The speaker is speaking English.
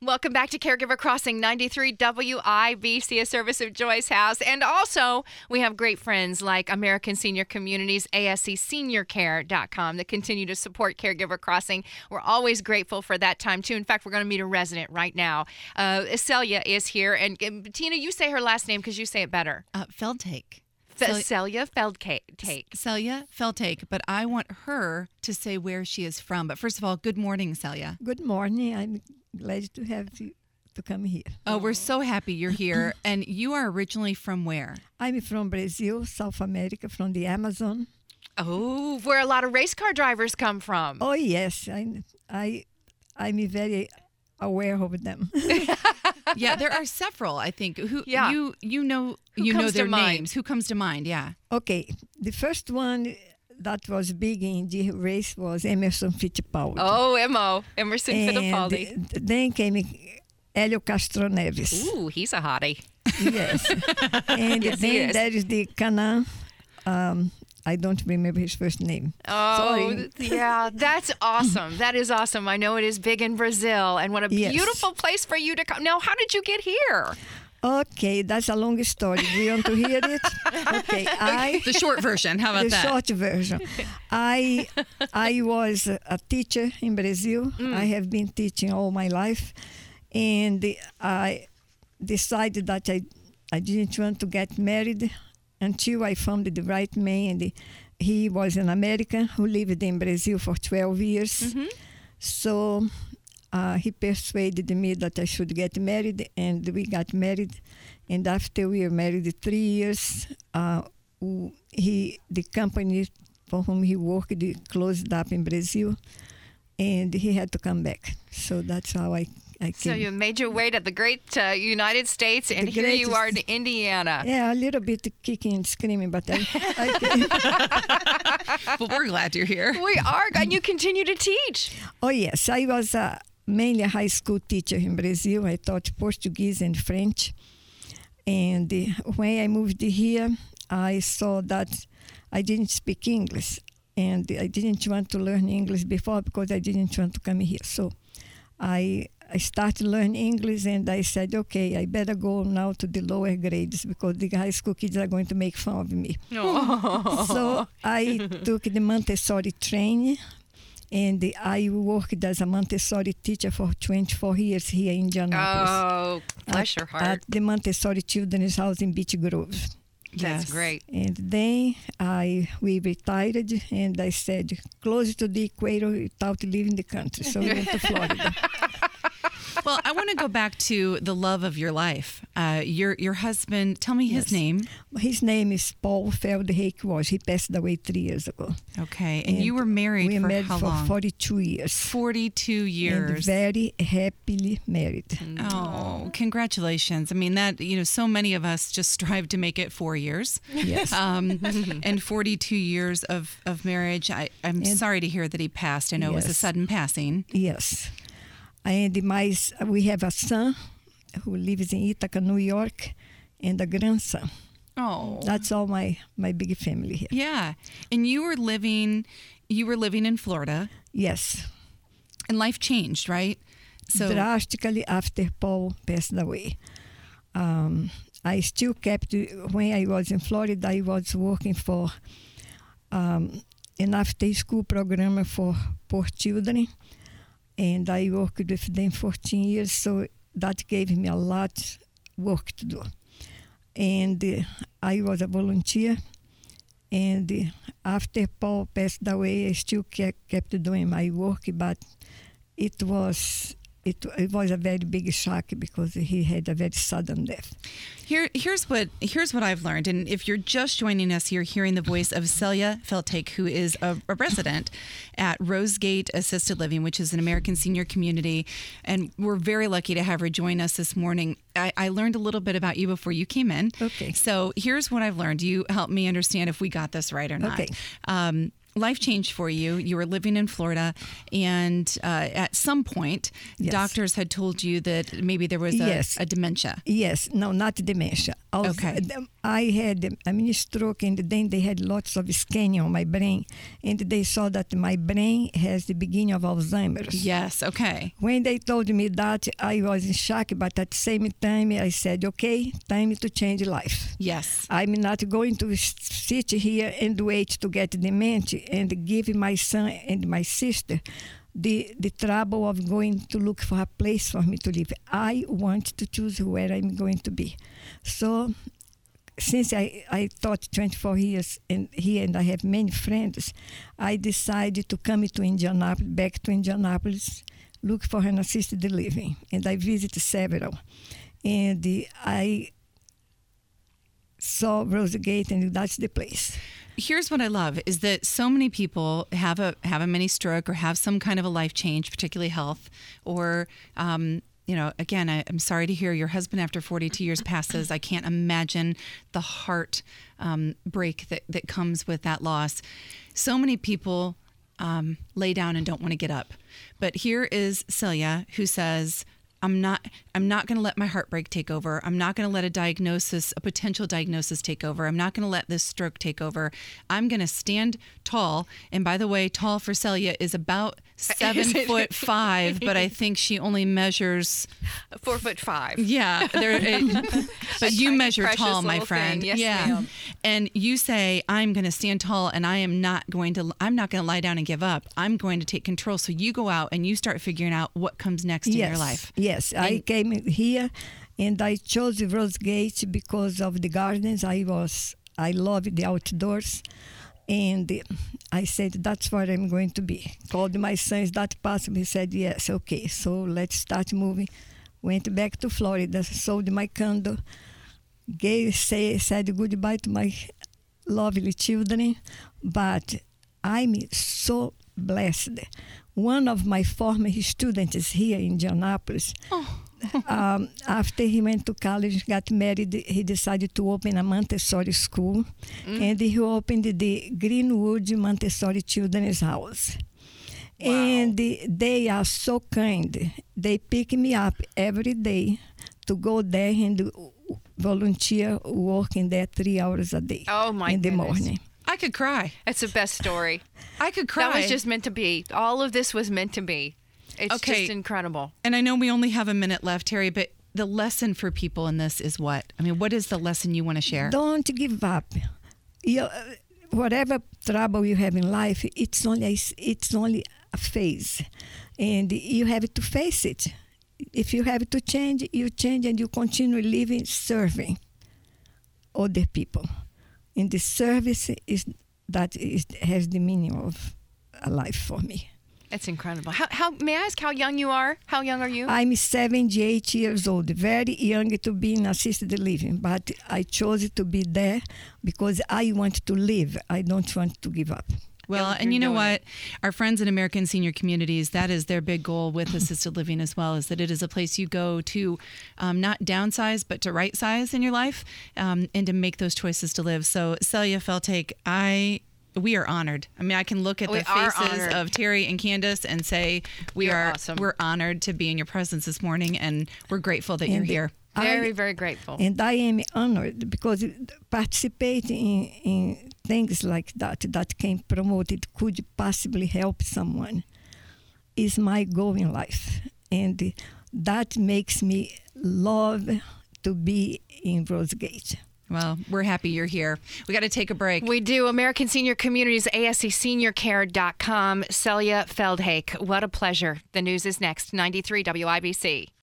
Welcome back to Caregiver Crossing 93 WIBC, a service of Joyce House. And also, we have great friends like American Senior Communities, ASCSeniorCare.com that continue to support Caregiver Crossing. We're always grateful for that time, too. In fact, we're going to meet a resident right now. Celia is here. And Tina, you say her last name because you say it better. Feldtake. Celia Feldtake. Celia Feldtake, but I want her to say where she is from. But first of all, good morning, Celia. Good morning. I'm glad to have you to come here. Oh, we're so happy you're here. And you are originally from where? I'm from Brazil, South America, from the Amazon. Oh, where a lot of race car drivers come from. Oh, yes. I'm very aware of them. Yeah, there are several, I think. Who you know their names. Who comes to mind? Yeah. Okay. The first one that was big in the race was Emerson Fittipaldi. Oh, Emerson Fittipaldi. Then came Hélio Castro Neves. Ooh, he's a hottie. Yes. And Yes, then there is the Canan. I don't remember his first name. Oh, sorry. Yeah, that's awesome. That is awesome. I know it is big in Brazil, and what a beautiful place for you to come. Now, how did you get here? Okay, that's a long story. Do you want to hear it? Okay, the short version. How about the that? short version. I was a teacher in Brazil. I have been teaching all my life, and I decided that I didn't want to get married until I found the right man. And he was an American who lived in Brazil for 12 years. Mm-hmm. So he persuaded me that I should get married, and we got married. And after we were married 3 years, the company for whom he worked closed up in Brazil, and he had to come back. So that's how I came. So you made your way to the great United States, and here you are in Indiana. Yeah, a little bit kicking and screaming, but I Well, we're glad you're here. We are, and you continue to teach. Oh, yes. I was mainly a high school teacher in Brazil. I taught Portuguese and French. And when I moved here, I saw that I didn't speak English. And I didn't want to learn English before because I didn't want to come here. So I started learning English, and I said, okay, I better go now to the lower grades because the high school kids are going to make fun of me. Oh. So I took the Montessori training, and I worked as a Montessori teacher for 24 years here in Indianapolis. Oh, bless your heart. At the Montessori Children's House in Beach Grove. That's great. And then we retired, and I said, close to the equator without leaving the country. So we went to Florida. Well, I want to go back to the love of your life. Your husband, tell me his name. His name is Paul Feldtake. He passed away 3 years ago. Okay. And you were married for how long? For 42 years. 42 years. And very happily married. Oh, congratulations. I mean, that, so many of us just strive to make it 4 years. Yes. And 42 years of marriage. I'm sorry to hear that he passed. I know it was a sudden passing. Yes. And we have a son who lives in Ithaca, New York, and a grandson. Oh. That's all my big family here. Yeah. And you were living in Florida. Yes. And life changed, right? So drastically after Paul passed away. I still kept, when I was in Florida, I was working for an after-school program for poor children. And I worked with them 14 years, so that gave me a lot work to do. And I was a volunteer. And after Paul passed away, I still kept doing my work, but it was a very big shock because he had a very sudden death. Here's what I've learned, and if you're just joining us, you're hearing the voice of Celia Feldtake, who is a resident at Rosegate Assisted Living, which is an American senior community, and we're very lucky to have her join us this morning. I learned a little bit about you before you came in. Okay. So here's what I've learned. You help me understand if we got this right or not. Okay. life changed for you. You were living in Florida, and at some point, doctors had told you that maybe there was a dementia. Yes, no, not dementia. I had a mini stroke, and then they had lots of scanning on my brain, and they saw that my brain has the beginning of Alzheimer's. Yes, okay. When they told me that, I was in shock, but at the same time, I said, okay, time to change life. Yes. I'm not going to sit here and wait to get dementia and give my son and my sister the trouble of going to look for a place for me to live. I want to choose where I'm going to be. So since I taught 24 years here and I have many friends, I decided to come to Indianapolis, back to Indianapolis, look for an assisted living. And I visited several. And I saw Rosegate, and that's the place. Here's what I love is that so many people have a mini stroke or have some kind of a life change, particularly health, or again, I'm sorry to hear your husband after 42 years passes. I can't imagine the heart break that comes with that loss. So many people lay down and don't want to get up. But here is Celia, who says, I'm not going to let my heartbreak take over. I'm not going to let a potential diagnosis take over. I'm not going to let this stroke take over. I'm going to stand tall. And by the way, tall for Celia is about 7'5", but I think she only measures 4'5". Yeah, but you measure tall, my friend. Yes, yeah, ma'am. And you say I'm going to stand tall, and I'm not going to lie down and give up. I'm going to take control. So you go out and you start figuring out what comes next in your life. Yes, I came here, and I chose Rosegate because of the gardens. I love the outdoors. And I said, that's where I'm going to be. Called my son, is that possible? He said, yes, okay, so let's start moving. Went back to Florida, sold my condo, said goodbye to my lovely children. But I'm so blessed. One of my former students here in Indianapolis, after he went to college, got married, he decided to open a Montessori school, and he opened the Greenwood Montessori Children's House. Wow. And they are so kind. They pick me up every day to go there and volunteer working there 3 hours a day. Oh my in the goodness. morning. I could cry. That's the best story. I could cry. That was just meant to be. All of this was meant to be. It's just incredible. And I know we only have a minute left, Terry, but the lesson for people in this is what? I mean, what is the lesson you want to share? Don't give up. Whatever trouble you have in life, it's only a phase. And you have to face it. If you have to change, you change, and you continue living, serving other people. And the service has the meaning of a life for me. It's incredible. How may I ask how young you are? How young are you? I'm 78 years old, very young to be in assisted living, but I chose to be there because I want to live. I don't want to give up. Well, and you know what? Our friends in American Senior Communities, that is their big goal with assisted living as well, is that it is a place you go to not downsize, but to right size in your life and to make those choices to live. So, Celia Feltake, we are honored. I mean, I can look at the faces of Terry and Candace and say we're honored to be in your presence this morning, and we're grateful that you're here. Very, very grateful. And I am honored because participating in things like that can promote it, could possibly help someone, is my goal in life. And that makes me love to be in Rosegate. Well, we're happy you're here. We got to take a break. We do. American Senior Communities, ASCSeniorCare.com. Celia Feldhake, what a pleasure. The news is next. 93 WIBC.